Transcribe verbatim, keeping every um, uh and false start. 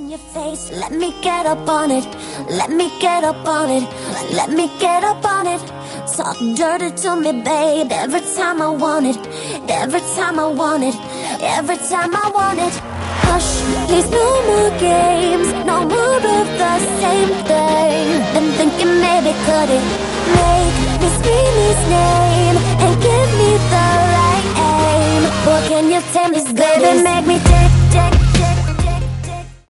in your face. Let me get up on it. Let me get up on it. Let me get up on it. Talk dirty to me, babe. Every time I want it. Every time I want it. Every time I want it. Hush, please, no more games. No more of the same thing. Been thinking maybe could it make me scream his name and give me the right aim? Boy, can you tame this, baby? Make me take